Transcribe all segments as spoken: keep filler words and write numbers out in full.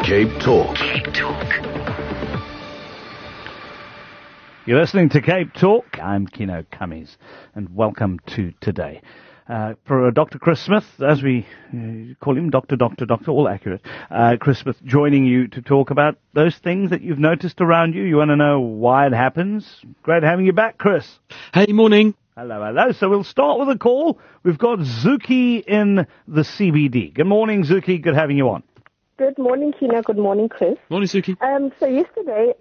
Cape Talk. Cape Talk. You're listening to Cape Talk. I'm Keno Cummings, and welcome to today. Uh, for Doctor Chris Smith, as we uh, call him, Doctor, Doctor, Doctor, all accurate, uh, Chris Smith joining you to talk about those things that you've noticed around you. You want to know why it happens? Great having you back, Chris. Hey, morning. Hello, hello. So we'll start with a call. We've got Zuki in the C B D. Good morning, Zuki. Good having you on. Good morning, Keno. Good morning, Chris. Morning, Zuki. Um, so yesterday,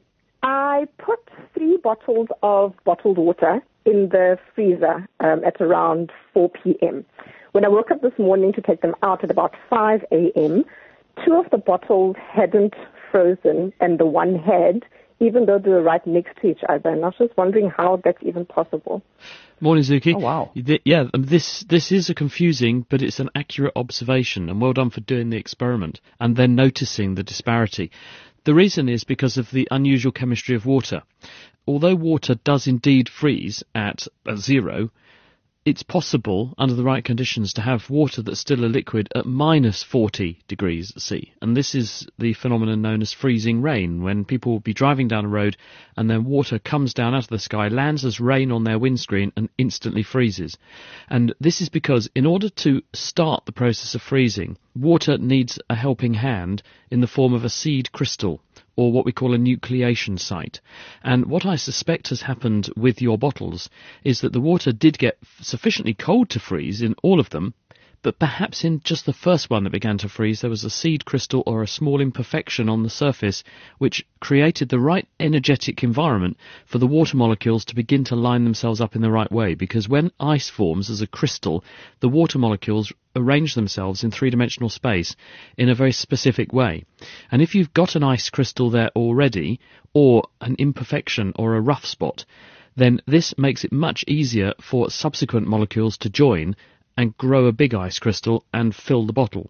I put three bottles of bottled water in the freezer um, at around four p.m. When I woke up this morning to take them out at about five a.m., two of the bottles hadn't frozen and the one had, even though they were right next to each other. And I was just wondering how that's even possible. Morning, Zuki. Oh, wow. Yeah, this this is a confusing, but it's an accurate observation, and well done for doing the experiment and then noticing the disparity. The reason is because of the unusual chemistry of water. Although water does indeed freeze at, at zero, it's possible, under the right conditions, to have water that's still a liquid at minus forty degrees C. And this is the phenomenon known as freezing rain, when people will be driving down a road and then water comes down out of the sky, lands as rain on their windscreen and instantly freezes. And this is because in order to start the process of freezing, water needs a helping hand in the form of a seed crystal, or what we call a nucleation site. And what I suspect has happened with your bottles is that the water did get sufficiently cold to freeze in all of them, but perhaps in just the first one that began to freeze there was a seed crystal or a small imperfection on the surface which created the right energetic environment for the water molecules to begin to line themselves up in the right way. Because when ice forms as a crystal, the water molecules arrange themselves in three-dimensional space in a very specific way. And if you've got an ice crystal there already, or an imperfection or a rough spot, then this makes it much easier for subsequent molecules to join and grow a big ice crystal and fill the bottle.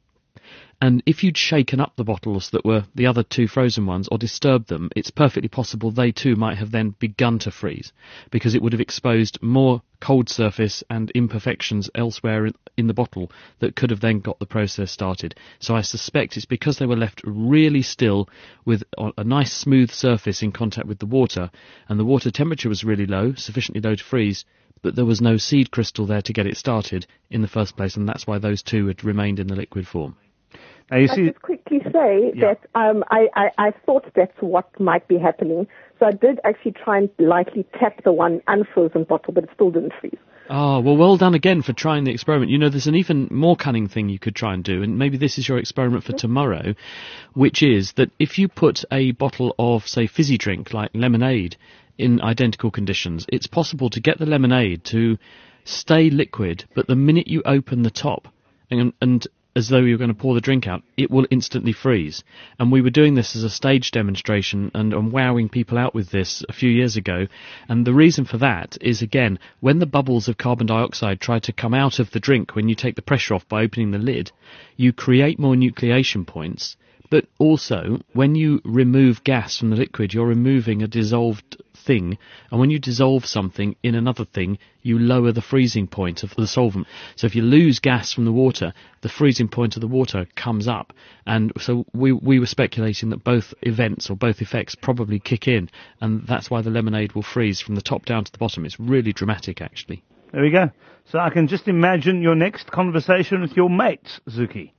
And if you'd shaken up the bottles that were the other two frozen ones or disturbed them, it's perfectly possible they too might have then begun to freeze, because it would have exposed more cold surface and imperfections elsewhere in the bottle that could have then got the process started. So I suspect it's because they were left really still with a nice smooth surface in contact with the water, and the water temperature was really low, sufficiently low to freeze, but there was no seed crystal there to get it started in the first place, and that's why those two had remained in the liquid form. Now you I'll see, just quickly say yeah. that um, I, I, I thought that's what might be happening. So I did actually try and lightly tap the one unfrozen bottle, but it still didn't freeze. Oh, well, well done again for trying the experiment. You know, there's an even more cunning thing you could try and do, and maybe this is your experiment for tomorrow, which is that if you put a bottle of, say, fizzy drink like lemonade in identical conditions, it's possible to get the lemonade to stay liquid, but the minute you open the top and, and as though you're going to pour the drink out, it will instantly freeze. And we were doing this as a stage demonstration and, and wowing people out with this a few years ago. And the reason for that is, again, when the bubbles of carbon dioxide try to come out of the drink when you take the pressure off by opening the lid, you create more nucleation points. But also, when you remove gas from the liquid, you're removing a dissolved thing, and when you dissolve something in another thing, you lower the freezing point of the solvent. So if you lose gas from the water, the freezing point of the water comes up. And so we we were speculating that both events or both effects probably kick in, and that's why the lemonade will freeze from the top down to the bottom. It's really dramatic, actually. There we go. So I can just imagine your next conversation with your mates, Zuki.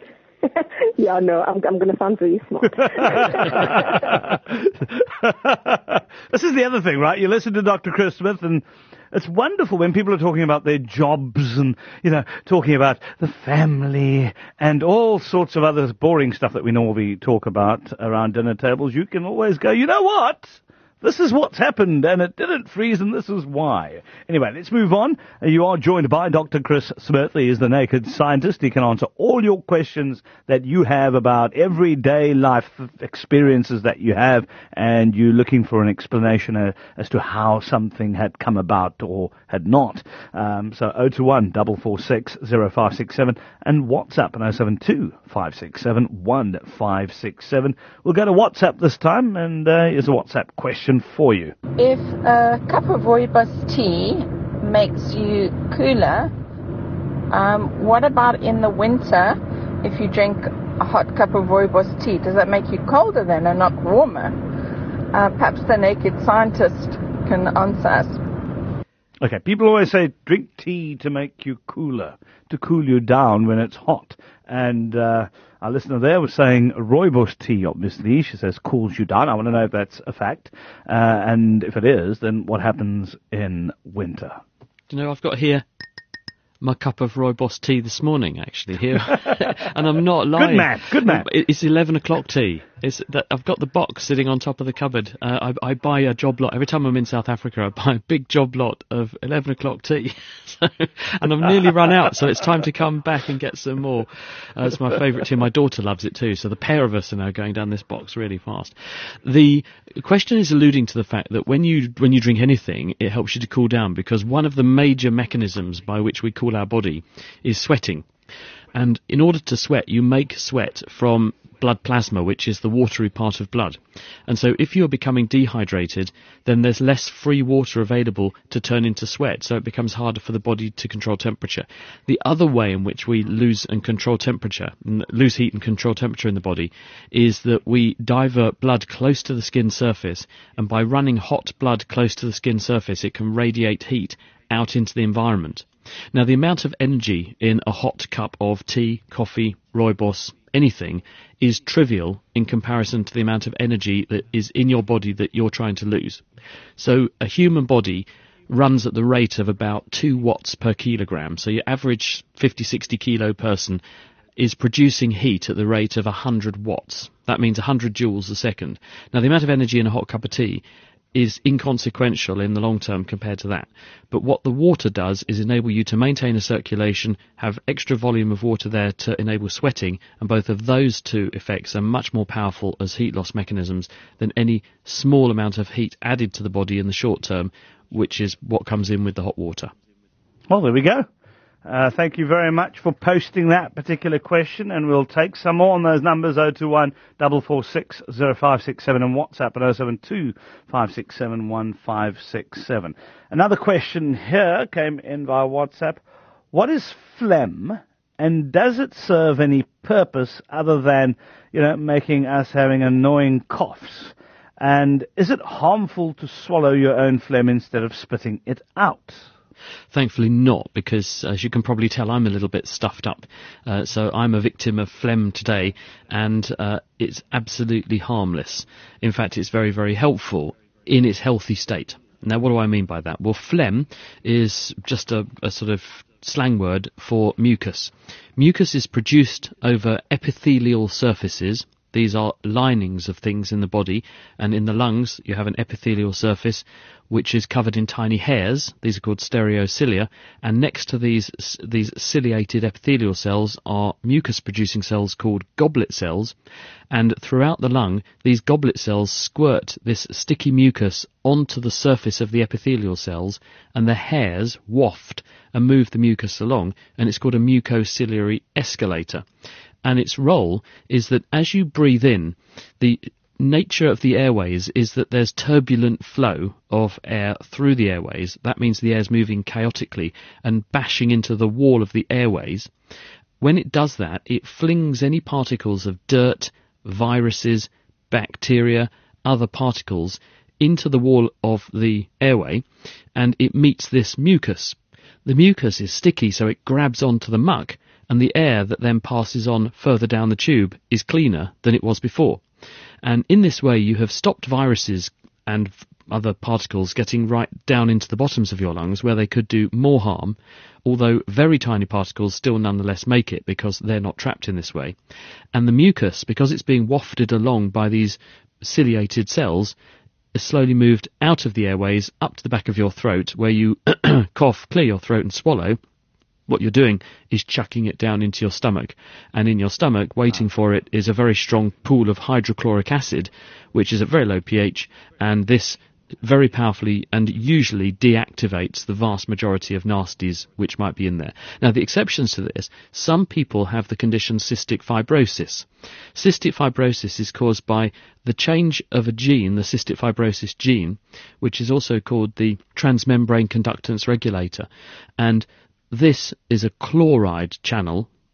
Yeah, no, I'm, I'm going to sound very smart. This is the other thing, right? You listen to Doctor Chris Smith, and it's wonderful when people are talking about their jobs and, you know, talking about the family and all sorts of other boring stuff that we normally talk about around dinner tables. You can always go, you know what? This is what's happened, and it didn't freeze, and this is why. Anyway, let's move on. You are joined by Doctor Chris Smith. He is the Naked Scientist. He can answer all your questions that you have about everyday life experiences that you have, and you're looking for an explanation uh, as to how something had come about or had not. Um, so oh two one, four four six, oh five six seven and WhatsApp on oh seven two, five six seven, one five six seven. We'll go to WhatsApp this time, and uh, here's a WhatsApp question for you. If a cup of rooibos tea makes you cooler, um, what about in the winter if you drink a hot cup of rooibos tea, does that make you colder then and not warmer? Uh, perhaps the naked scientist can answer us. Okay, people always say drink tea to make you cooler, to cool you down when it's hot. And uh, our listener there was saying rooibos tea, obviously. She says cools you down. I want to know if that's a fact. Uh, and if it is, then what happens in winter? Do you know, I've got here my cup of rooibos tea this morning, actually, here. And I'm not lying. Good man, good man. It's eleven o'clock tea. It's that I've got the box sitting on top of the cupboard. Uh, I, I buy a job lot. Every time I'm in South Africa, I buy a big job lot of eleven o'clock tea. So, and I've nearly run out, so it's time to come back and get some more. Uh, it's my favourite tea. My daughter loves it too, so the pair of us are now going down this box really fast. The question is alluding to the fact that when you when you drink anything, it helps you to cool down, because one of the major mechanisms by which we cool our body is sweating. And in order to sweat, you make sweat from blood plasma, which is the watery part of blood. And so if you're becoming dehydrated, then there's less free water available to turn into sweat, so it becomes harder for the body to control temperature. The other way in which we lose and control temperature, lose heat and control temperature in the body, is that we divert blood close to the skin surface, and by running hot blood close to the skin surface, it can radiate heat out into the environment. Now, the amount of energy in a hot cup of tea, coffee, rooibos, anything, is trivial in comparison to the amount of energy that is in your body that you're trying to lose. So a human body runs at the rate of about two watts per kilogram. So your average fifty, sixty kilo person is producing heat at the rate of one hundred watts. That means one hundred joules a second. Now, the amount of energy in a hot cup of tea is inconsequential in the long term compared to that. But what the water does is enable you to maintain a circulation, have extra volume of water there to enable sweating, and both of those two effects are much more powerful as heat loss mechanisms than any small amount of heat added to the body in the short term, which is what comes in with the hot water. Well, there we go. Uh, thank you very much for posting that particular question, and we'll take some more on those numbers, oh two one, four four six, oh five six seven, and WhatsApp at oh seven two, five six seven, one five six seven. Another question here came in via WhatsApp. What is phlegm, and does it serve any purpose other than, you know, making us having annoying coughs? And is it harmful to swallow your own phlegm instead of spitting it out? Thankfully not, because as you can probably tell, I'm a little bit stuffed up. Uh, so I'm a victim of phlegm today, and uh, it's absolutely harmless. In fact, it's very, very helpful in its healthy state. Now, what do I mean by that? Well, phlegm is just a, a sort of slang word for mucus. Mucus is produced over epithelial surfaces. These are linings of things in the body, and in the lungs you have an epithelial surface which is covered in tiny hairs. These are called stereocilia, and next to these these ciliated epithelial cells are mucus-producing cells called goblet cells, and throughout the lung these goblet cells squirt this sticky mucus onto the surface of the epithelial cells, and the hairs waft and move the mucus along, and it's called a mucociliary escalator. And its role is that as you breathe in, the nature of the airways is that there's turbulent flow of air through the airways. That means the air's moving chaotically and bashing into the wall of the airways. When it does that, it flings any particles of dirt, viruses, bacteria, other particles into the wall of the airway, and it meets this mucus. The mucus is sticky, so it grabs onto the muck, and the air that then passes on further down the tube is cleaner than it was before. And in this way you have stopped viruses and other particles getting right down into the bottoms of your lungs, where they could do more harm, although very tiny particles still nonetheless make it because they're not trapped in this way. And the mucus, because it's being wafted along by these ciliated cells, is slowly moved out of the airways up to the back of your throat, where you cough, clear your throat and swallow. What you're doing is chucking it down into your stomach, and in your stomach, waiting for it, is a very strong pool of hydrochloric acid, which is at very low pH, and this very powerfully and usually deactivates the vast majority of nasties which might be in there. Now, the exceptions to this, some people have the condition cystic fibrosis. Cystic fibrosis is caused by the change of a gene, the cystic fibrosis gene, which is also called the transmembrane conductance regulator, and this is a chloride channel,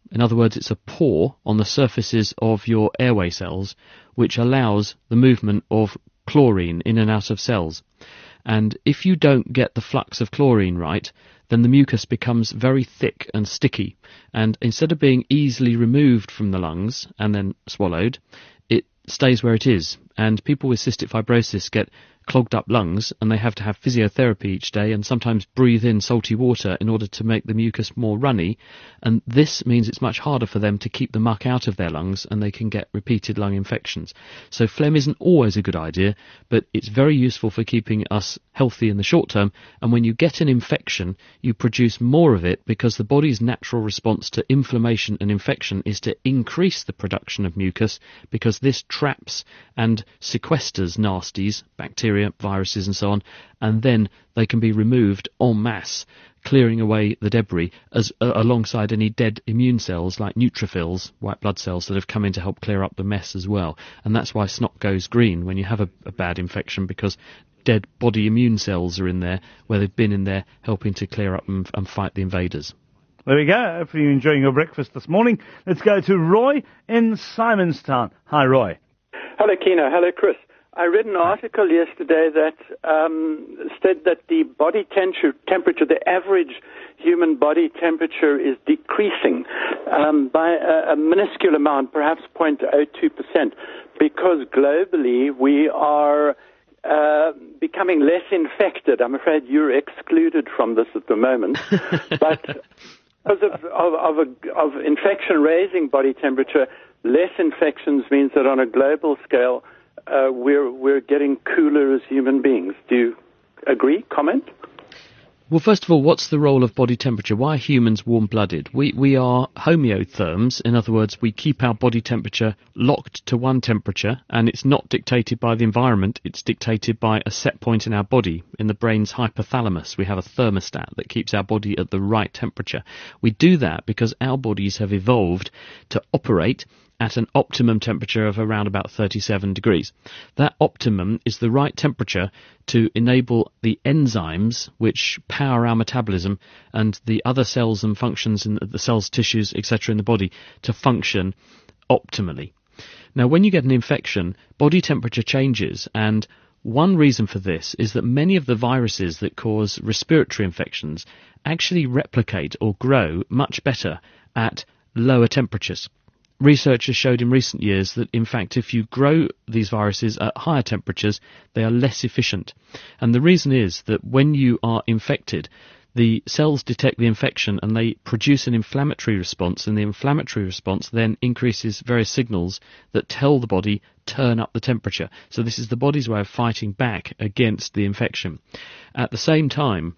In other words, it's a pore on the surfaces of your airway cells which allows the movement of chlorine in and out of cells. And if you don't get the flux of chlorine right, then the mucus becomes very thick and sticky. And instead of being easily removed from the lungs and then swallowed, it stays where it is. And people with cystic fibrosis get clogged up lungs, and they have to have physiotherapy each day and sometimes breathe in salty water in order to make the mucus more runny, and this means it's much harder for them to keep the muck out of their lungs, and they can get repeated lung infections. So phlegm isn't always a good idea, but it's very useful for keeping us healthy in the short term, and when you get an infection, you produce more of it because the body's natural response to inflammation and infection is to increase the production of mucus, because this traps and sequesters nasties, bacteria, viruses and so on, and then they can be removed en masse, clearing away the debris as uh, alongside any dead immune cells like neutrophils, white blood cells, that have come in to help clear up the mess as well. And that's why snot goes green when you have a, a bad infection, because dead body immune cells are in there where they've been in there helping to clear up and, and fight the invaders. There we go. Hopefully you're enjoying your breakfast this morning. Let's go to Roy in Simonstown. Hi, Roy. Hello, Keno. Hello, Chris. I read an article yesterday that um, said that the body temperature, temperature, the average human body temperature is decreasing um, by a, a minuscule amount, perhaps zero point zero two percent, because globally we are uh, becoming less infected. I'm afraid you're excluded from this at the moment, but because of, of, of, a, of infection-raising body temperature, less infections means that on a global scale, Uh, we're we're getting cooler as human beings. Do you agree? Comment? Well, first of all, what's the role of body temperature? Why are humans warm-blooded? We we are homeotherms. In other words, we keep our body temperature locked to one temperature, and it's not dictated by the environment. It's dictated by a set point in our body. In the brain's hypothalamus, we have a thermostat that keeps our body at the right temperature. We do that because our bodies have evolved to operate at an optimum temperature of around about thirty-seven degrees. That optimum is the right temperature to enable the enzymes which power our metabolism and the other cells and functions in the cells, tissues, et cetera in the body to function optimally. Now, when you get an infection, body temperature changes, and one reason for this is that many of the viruses that cause respiratory infections actually replicate or grow much better at lower temperatures. Researchers showed in recent years that, in fact, if you grow these viruses at higher temperatures, they are less efficient. And the reason is that when you are infected, the cells detect the infection and they produce an inflammatory response, and the inflammatory response then increases various signals that tell the body, turn up the temperature. So this is the body's way of fighting back against the infection. At the same time,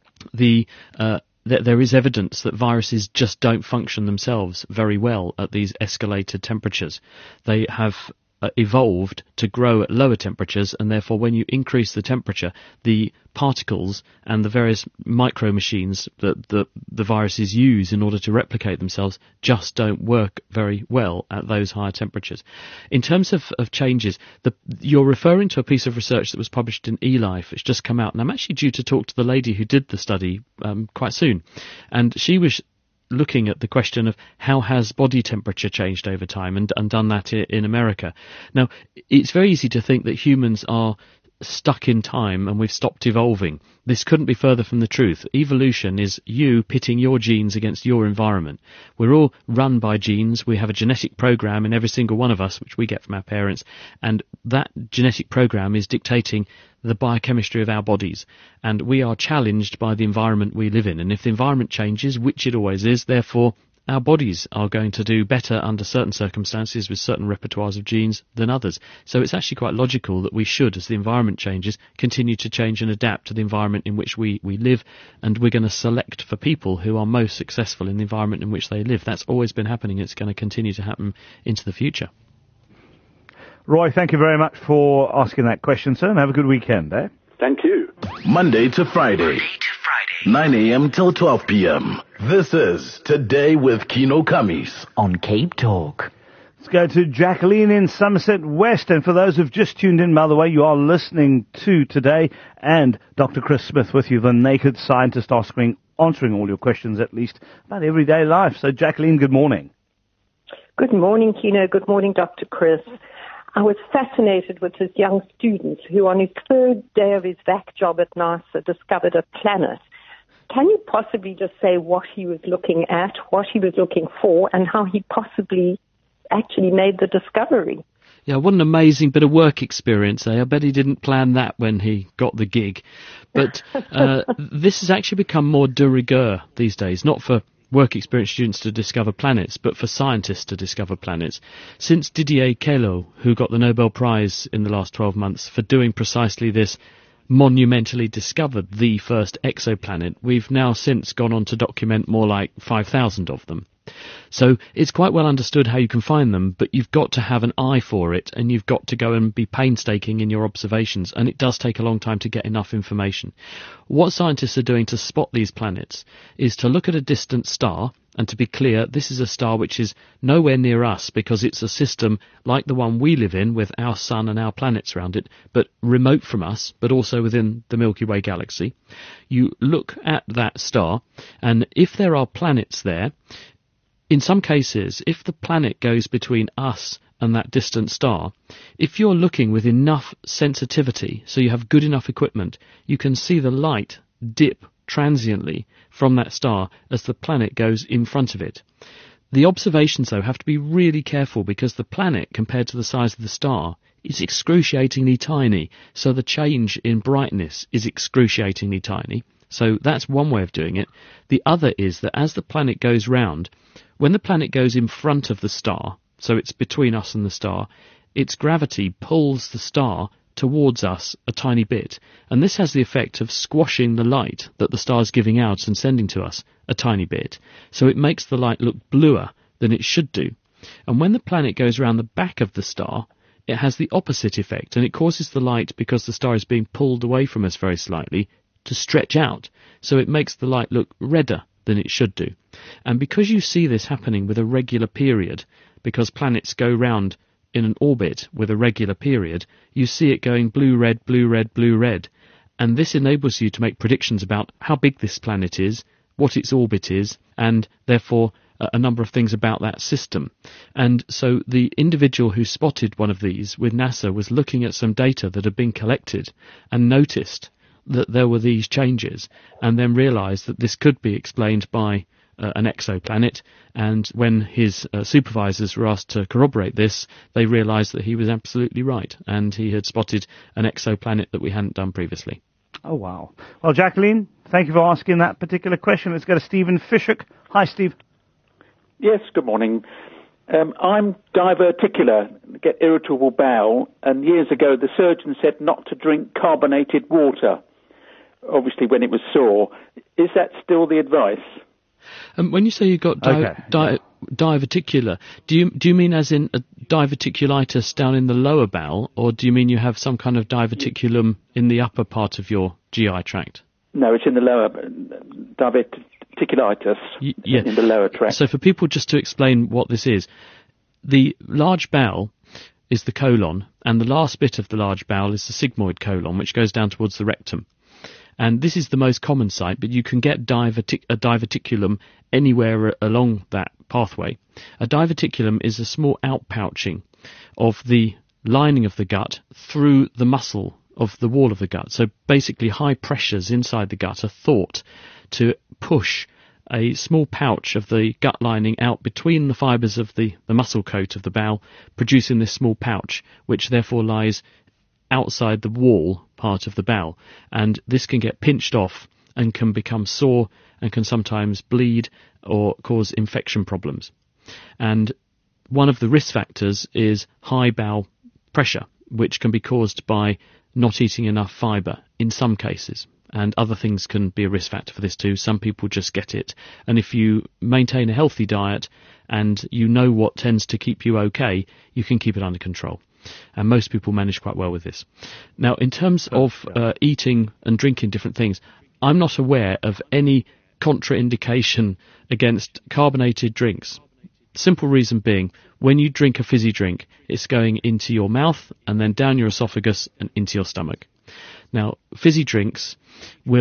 the uh, there is evidence that viruses just don't function themselves very well at these escalated temperatures. They have uh, evolved to grow at lower temperatures, and therefore when you increase the temperature, the particles and the various micro machines that the, the viruses use in order to replicate themselves just don't work very well at those higher temperatures. In terms of, of changes, the, you're referring to a piece of research that was published in eLife. It's just come out, and I'm actually due to talk to the lady who did the study um, quite soon, and she was looking at the question of how has body temperature changed over time, and, and done that in America. Now, it's very easy to think that humans are stuck in time and we've stopped evolving. This couldn't be further from the truth. Evolution is you pitting your genes against your environment. We're all run by genes. We have a genetic program in every single one of us, which we get from our parents, and that genetic program is dictating the biochemistry of our bodies, and we are challenged by the environment we live in. And if the environment changes, which it always is, therefore our bodies are going to do better under certain circumstances with certain repertoires of genes than others. So it's actually quite logical that we should, as the environment changes, continue to change and adapt to the environment in which we, we live, and we're going to select for people who are most successful in the environment in which they live. That's always been happening. It's going to continue to happen into the future. Roy, thank you very much for asking that question, sir, and have a good weekend, eh? Thank you. Monday to Friday, nine a.m. till twelve p.m. This is Today with Keno Kamis on Cape Talk. Let's go to Jacqueline in Somerset West. And for those who've just tuned in, by the way, you are listening to Today, and Doctor Chris Smith with you, the naked scientist, asking answering all your questions, at least, about everyday life. So, Jacqueline, good morning. Good morning, Kino. Good morning, Doctor Chris. I was fascinated with this young student who, on his third day of his vac job at NASA, discovered a planet. Can you possibly just say what he was looking at, what he was looking for, and how he possibly actually made the discovery? Yeah, what an amazing bit of work experience, eh? I bet he didn't plan that when he got the gig. But uh, this has actually become more de rigueur these days, not for work experience students to discover planets, but for scientists to discover planets. Since Didier Queloz, who got the Nobel Prize in the last twelve months for doing precisely this, monumentally discovered the first exoplanet, we've now since gone on to document more like five thousand of them. So it's quite well understood how you can find them, but you've got to have an eye for it, and you've got to go and be painstaking in your observations, and it does take a long time to get enough information. What scientists are doing to spot these planets is to look at a distant star, and to be clear, this is a star which is nowhere near us because it's a system like the one we live in with our sun and our planets around it, but remote from us, but also within the Milky Way galaxy. You look at that star, and if there are planets there, in some cases, if the planet goes between us and that distant star, if you're looking with enough sensitivity, so you have good enough equipment, you can see the light dip transiently from that star as the planet goes in front of it. The observations, though, have to be really careful because the planet, compared to the size of the star, is excruciatingly tiny, so the change in brightness is excruciatingly tiny. So that's one way of doing it. The other is that as the planet goes round, when the planet goes in front of the star, so it's between us and the star, its gravity pulls the star towards us a tiny bit, and this has the effect of squashing the light that the star is giving out and sending to us a tiny bit, so it makes the light look bluer than it should do. And when the planet goes around the back of the star, it has the opposite effect, and it causes the light, because the star is being pulled away from us very slightly, to stretch out, so it makes the light look redder than it should do. And because you see this happening with a regular period, because planets go round in an orbit with a regular period, you see it going blue-red, blue-red, blue-red. And this enables you to make predictions about how big this planet is, what its orbit is, and therefore uh, a number of things about that system. And so the individual who spotted one of these with NASA was looking at some data that had been collected and noticed that there were these changes, and then realised that this could be explained by uh, an exoplanet. And when his uh, supervisors were asked to corroborate this, they realised that he was absolutely right, and he had spotted an exoplanet that we hadn't done previously. Oh, wow. Well, Jacqueline, thank you for asking that particular question. Let's go to Stephen Fishhook. Hi, Steve. Yes, good morning. Um, I'm diverticular, get irritable bowel, and years ago the surgeon said not to drink carbonated water, obviously when it was sore. Is that still the advice? Um, when you say you got di- okay. di- diverticular, do you do you mean as in a diverticulitis down in the lower bowel, or do you mean you have some kind of diverticulum in the upper part of your G I tract? No, it's in the lower, diverticulitis y- yeah. in the lower tract. So for people, just to explain what this is, the large bowel is the colon, and the last bit of the large bowel is the sigmoid colon, which goes down towards the rectum. And this is the most common site, but you can get divertic- a diverticulum anywhere along that pathway. A diverticulum is a small outpouching of the lining of the gut through the muscle of the wall of the gut. So basically high pressures inside the gut are thought to push a small pouch of the gut lining out between the fibres of the, the muscle coat of the bowel, producing this small pouch, which therefore lies outside the wall part of the bowel, and this can get pinched off and can become sore and can sometimes bleed or cause infection problems. And one of the risk factors is high bowel pressure, which can be caused by not eating enough fibre in some cases, and other things can be a risk factor for this too. Some people just get it, and if you maintain a healthy diet and you know what tends to keep you okay, you can keep it under control. And most people manage quite well with this. Now, in terms of uh, eating and drinking different things, I'm not aware of any contraindication against carbonated drinks. Simple reason being, when you drink a fizzy drink, it's going into your mouth and then down your esophagus and into your stomach. Now, fizzy drinks will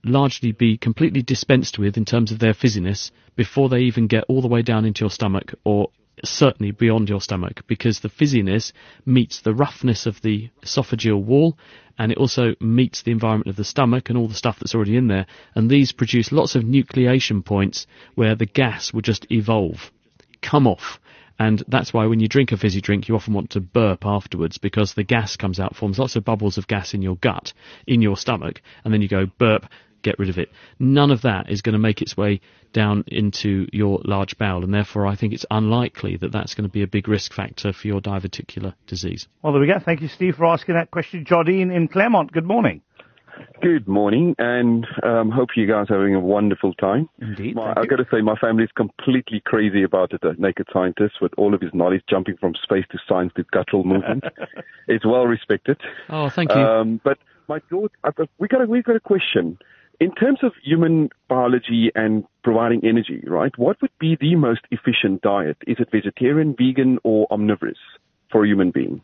largely be completely dispensed with in terms of their fizziness before they even get all the way down into your stomach, or certainly beyond your stomach, because the fizziness meets the roughness of the esophageal wall, and it also meets the environment of the stomach and all the stuff that's already in there, and these produce lots of nucleation points where the gas will just evolve, come off. And that's why when you drink a fizzy drink, you often want to burp afterwards, because the gas comes out, forms lots of bubbles of gas in your gut, in your stomach, and then you go burp, get rid of it. None of that is going to make its way down into your large bowel, and therefore I think it's unlikely that that's going to be a big risk factor for your diverticular disease. Well, there we go. Thank you, Steve, for asking that question. Jardine in Claremont, good morning. Good morning, and um, hope you guys are having a wonderful time. Indeed. My, I've got to say, my family is completely crazy about it, the Naked Scientist, with all of his knowledge jumping from space to science to guttural movement. It's well respected. Oh, thank you. Um, but my thought, we got a, we got a question. In terms of human biology and providing energy, right, what would be the most efficient diet? Is it vegetarian, vegan, or omnivorous for a human being?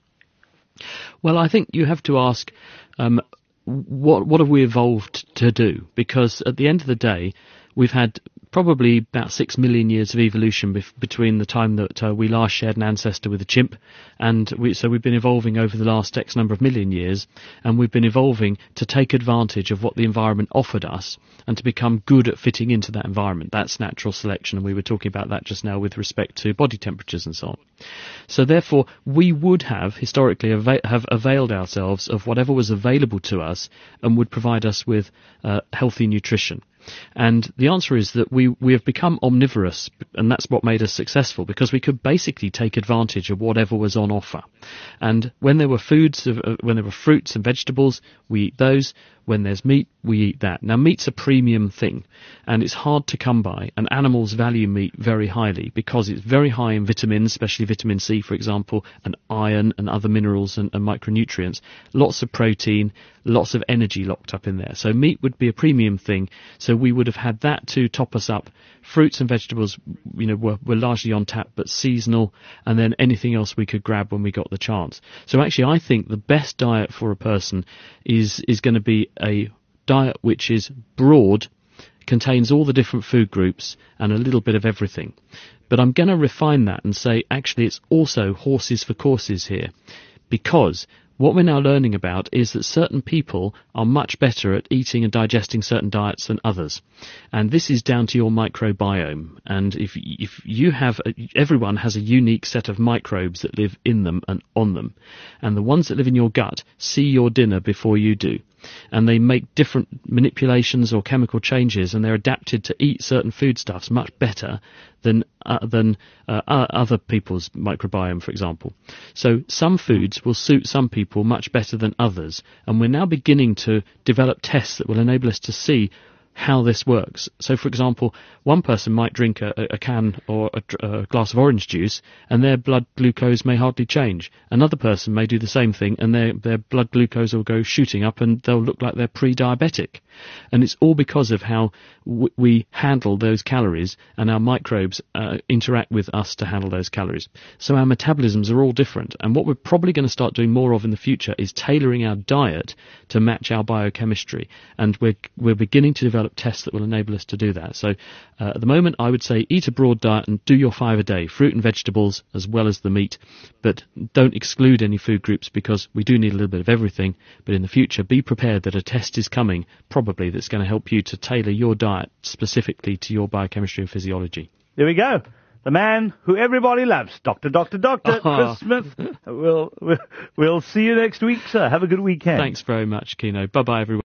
Well, I think you have to ask, um, what what have we evolved to do? Because at the end of the day, we've had probably about six million years of evolution bef- between the time that uh, we last shared an ancestor with a chimp, and we, so we've been evolving over the last X number of million years, and we've been evolving to take advantage of what the environment offered us and to become good at fitting into that environment. That's natural selection, and we were talking about that just now with respect to body temperatures and so on. So therefore, we would have historically ava- have availed ourselves of whatever was available to us and would provide us with uh, healthy nutrition. And the answer is that we, we have become omnivorous, and that's what made us successful, because we could basically take advantage of whatever was on offer. And when there were foods, uh, when there were fruits and vegetables, we eat those. When there's meat, we eat that. Now, meat's a premium thing, and it's hard to come by, and animals value meat very highly because it's very high in vitamins, especially vitamin C, for example, and iron and other minerals and, and micronutrients, lots of protein, lots of energy locked up in there. So meat would be a premium thing, so we would have had that to top us up. Fruits and vegetables, you know, were, were largely on tap, but seasonal, and then anything else we could grab when we got the chance. So actually, I think the best diet for a person is is going to be a diet which is broad, contains all the different food groups, and a little bit of everything. But I'm going to refine that and say, actually, it's also horses for courses here, because what we're now learning about is that certain people are much better at eating and digesting certain diets than others. And this is down to your microbiome. And if if you have, a, everyone has a unique set of microbes that live in them and on them. And the ones that live in your gut see your dinner before you do. And they make different manipulations or chemical changes, and they're adapted to eat certain foodstuffs much better than uh, than uh, other people's microbiome, for example. So some foods will suit some people much better than others, and we're now beginning to develop tests that will enable us to see how this works. So, for example, one person might drink a, a can or a, a glass of orange juice, and their blood glucose may hardly change. Another person may do the same thing, and their their blood glucose will go shooting up, and they'll look like they're pre-diabetic. And it's all because of how w- we handle those calories, and our microbes uh, interact with us to handle those calories. So our metabolisms are all different, and what we're probably going to start doing more of in the future is tailoring our diet to match our biochemistry, and we're we're beginning to develop tests that will enable us to do that. So uh, at the moment, I would say eat a broad diet and do your five a day, fruit and vegetables as well as the meat, but don't exclude any food groups, because we do need a little bit of everything. But in the future, be prepared that a test is coming, probably, that's going to help you to tailor your diet specifically to your biochemistry and physiology. There we go. The man who everybody loves, Doctor, Doctor, Doctor, Chris Smith. We'll, we'll, we'll see you next week, sir. Have a good weekend. Thanks very much, Kino. Bye-bye, everyone.